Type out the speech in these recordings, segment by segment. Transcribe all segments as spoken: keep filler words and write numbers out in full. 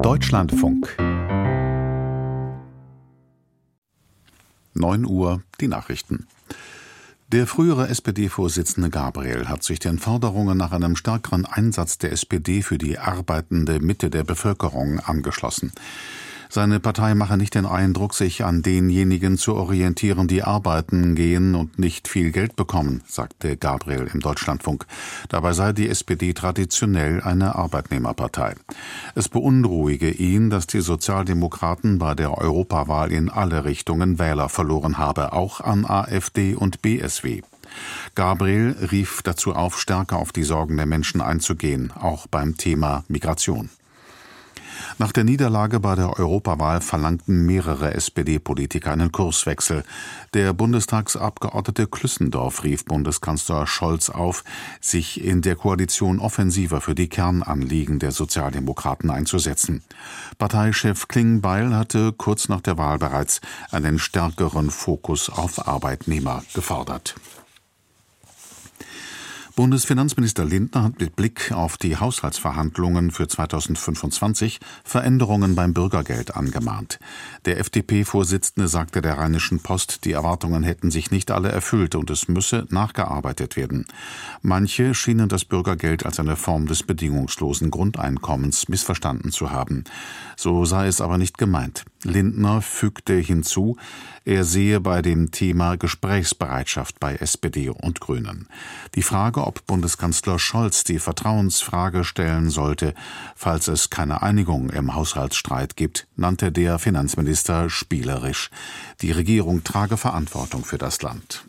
Deutschlandfunk. neun Uhr, die Nachrichten. Der frühere S P D-Vorsitzende Gabriel hat sich den Forderungen nach einem stärkeren Einsatz der S P D für die arbeitende Mitte der Bevölkerung angeschlossen. Seine Partei mache nicht den Eindruck, sich an denjenigen zu orientieren, die arbeiten gehen und nicht viel Geld bekommen, sagte Gabriel im Deutschlandfunk. Dabei sei die S P D traditionell eine Arbeitnehmerpartei. Es beunruhige ihn, dass die Sozialdemokraten bei der Europawahl in alle Richtungen Wähler verloren habe, auch an AfD und B S W. Gabriel rief dazu auf, stärker auf die Sorgen der Menschen einzugehen, auch beim Thema Migration. Nach der Niederlage bei der Europawahl verlangten mehrere S P D-Politiker einen Kurswechsel. Der Bundestagsabgeordnete Klüssendorf rief Bundeskanzler Scholz auf, sich in der Koalition offensiver für die Kernanliegen der Sozialdemokraten einzusetzen. Parteichef Klingbeil hatte kurz nach der Wahl bereits einen stärkeren Fokus auf Arbeitnehmer gefordert. Bundesfinanzminister Lindner hat mit Blick auf die Haushaltsverhandlungen für zweitausendfünfundzwanzig Veränderungen beim Bürgergeld angemahnt. Der F D P-Vorsitzende sagte der Rheinischen Post, die Erwartungen hätten sich nicht alle erfüllt und es müsse nachgearbeitet werden. Manche schienen das Bürgergeld als eine Form des bedingungslosen Grundeinkommens missverstanden zu haben. So sei es aber nicht gemeint. Lindner fügte hinzu, er sehe bei dem Thema Gesprächsbereitschaft bei S P D und Grünen. Die Frage, ob Bundeskanzler Scholz die Vertrauensfrage stellen sollte, falls es keine Einigung im Haushaltsstreit gibt, nannte der Finanzminister spielerisch. Die Regierung trage Verantwortung für das Land.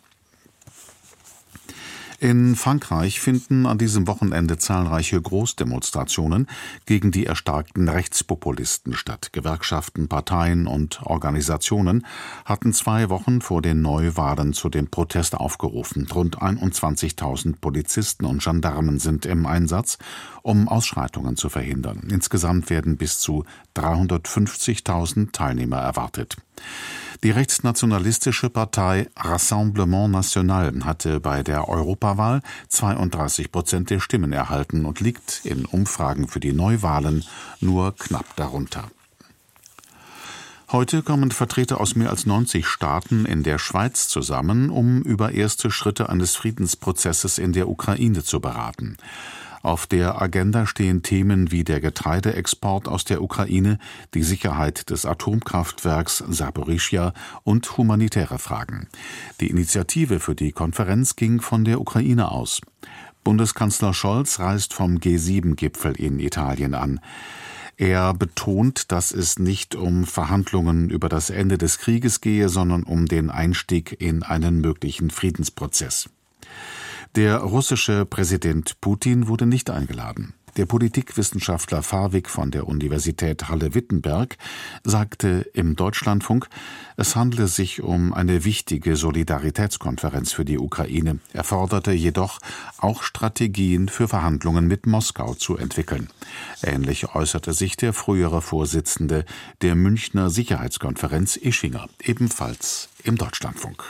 In Frankreich finden an diesem Wochenende zahlreiche Großdemonstrationen gegen die erstarkten Rechtspopulisten statt. Gewerkschaften, Parteien und Organisationen hatten zwei Wochen vor den Neuwahlen zu dem Protest aufgerufen. Rund einundzwanzigtausend Polizisten und Gendarmen sind im Einsatz, um Ausschreitungen zu verhindern. Insgesamt werden bis zu dreihundertfünfzigtausend Teilnehmer erwartet. Die rechtsnationalistische Partei Rassemblement National hatte bei der Europawahl zweiunddreißig Prozent der Stimmen erhalten und liegt in Umfragen für die Neuwahlen nur knapp darunter. Heute kommen Vertreter aus mehr als neunzig Staaten in der Schweiz zusammen, um über erste Schritte eines Friedensprozesses in der Ukraine zu beraten. Auf der Agenda stehen Themen wie der Getreideexport aus der Ukraine, die Sicherheit des Atomkraftwerks Saporischschja und humanitäre Fragen. Die Initiative für die Konferenz ging von der Ukraine aus. Bundeskanzler Scholz reist vom G sieben Gipfel in Italien an. Er betont, dass es nicht um Verhandlungen über das Ende des Krieges gehe, sondern um den Einstieg in einen möglichen Friedensprozess. Der russische Präsident Putin wurde nicht eingeladen. Der Politikwissenschaftler Fawig von der Universität Halle-Wittenberg sagte im Deutschlandfunk, es handle sich um eine wichtige Solidaritätskonferenz für die Ukraine. Er forderte jedoch, auch Strategien für Verhandlungen mit Moskau zu entwickeln. Ähnlich äußerte sich der frühere Vorsitzende der Münchner Sicherheitskonferenz Ischinger, ebenfalls im Deutschlandfunk.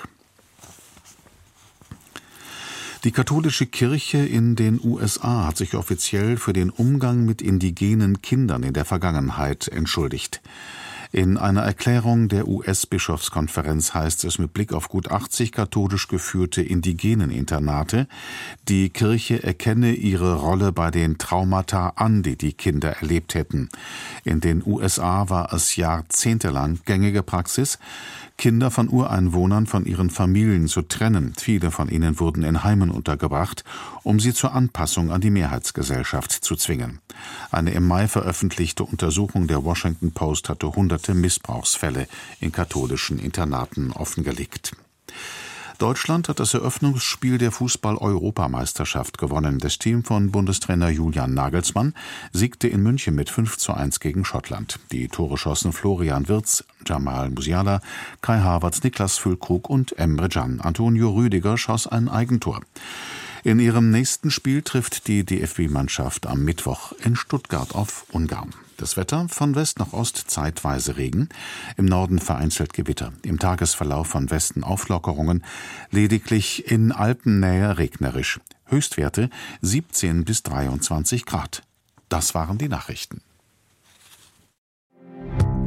Die katholische Kirche in den U S A hat sich offiziell für den Umgang mit indigenen Kindern in der Vergangenheit entschuldigt. In einer Erklärung der U S-Bischofskonferenz heißt es mit Blick auf gut achtzig katholisch geführte Indigeneninternate, die Kirche erkenne ihre Rolle bei den Traumata an, die die Kinder erlebt hätten. In den U S A war es jahrzehntelang gängige Praxis, Kinder von Ureinwohnern von ihren Familien zu trennen. Viele von ihnen wurden in Heimen untergebracht, um sie zur Anpassung an die Mehrheitsgesellschaft zu zwingen. Eine im Mai veröffentlichte Untersuchung der Washington Post hatte hunderte Missbrauchsfälle in katholischen Internaten offengelegt. Deutschland hat das Eröffnungsspiel der Fußball-Europameisterschaft gewonnen. Das Team von Bundestrainer Julian Nagelsmann siegte in München mit fünf zu eins gegen Schottland. Die Tore schossen Florian Wirtz, Jamal Musiala, Kai Havertz, Niklas Füllkrug und Emre Can. Antonio Rüdiger schoss ein Eigentor. In ihrem nächsten Spiel trifft die D F B-Mannschaft am Mittwoch in Stuttgart auf Ungarn. Das Wetter: von West nach Ost zeitweise Regen, im Norden vereinzelt Gewitter. Im Tagesverlauf von Westen Auflockerungen, lediglich in Alpennähe regnerisch. Höchstwerte siebzehn bis dreiundzwanzig Grad. Das waren die Nachrichten.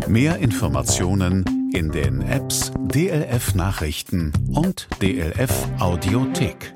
Mehr Informationen in den Apps D L F Nachrichten und D L F Audiothek.